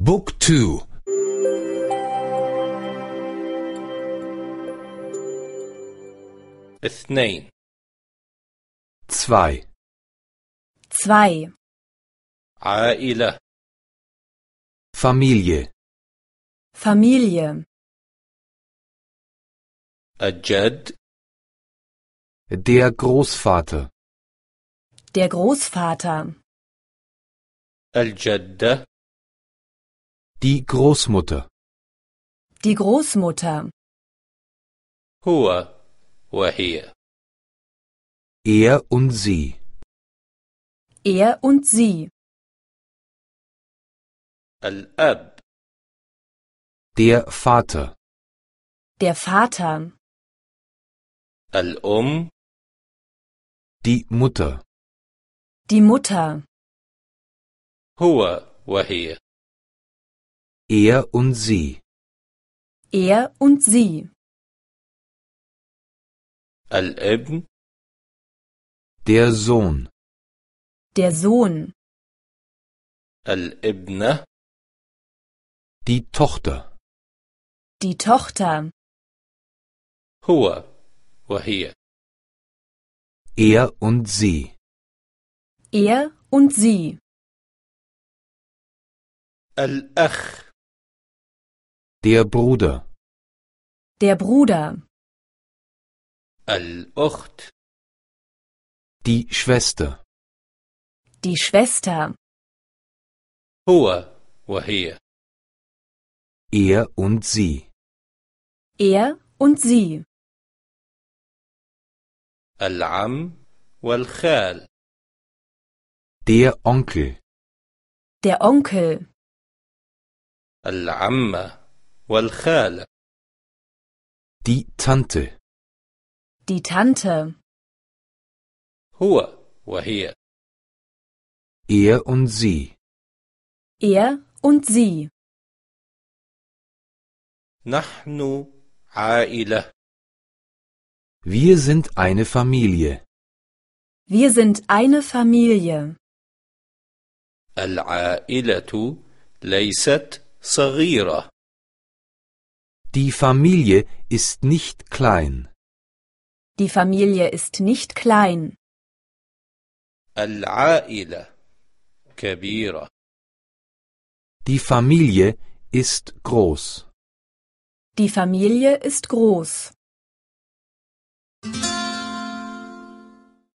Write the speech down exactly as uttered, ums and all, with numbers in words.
بوك تو. اثنين. zwei. zwei. عائلة. Familie. Familie. الجد. Der Großvater. Der Großvater. الجدة. Die Großmutter. Die Großmutter. هو وهي. Er und sie. Er und sie. الأب. Der Vater. Der Vater. الأم. Die Mutter. Die Mutter. هو وهي. Er und sie. Er und sie. الابن. Der Sohn. Der Sohn. الابنة. Die Tochter. Die Tochter. هو وهي. Er und sie. Er und sie. الأخ. Der Bruder. Der Bruder. الأخت. Die Schwester. Die Schwester. هو وهي. Er und sie. Er und sie. العم والخال. Der Onkel. Der Onkel. العمة والخالة. Die Tante. Die Tante. هو وهي. Er und sie. Er und sie. نحن عائلة. Wir sind eine Familie. Wir sind eine Familie. العائلة ليست صغيرة. Die Familie ist nicht klein. Die Familie ist nicht klein. العائلة كبيرة. Die Familie ist groß. Die Familie ist groß.